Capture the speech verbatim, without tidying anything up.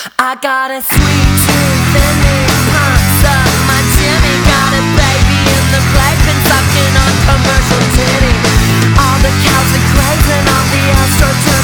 I got a sweet tooth and it pumps up my Jimmy. Got a baby in the playpen sucking on commercial titty. All the cows are grazing on the astroturf.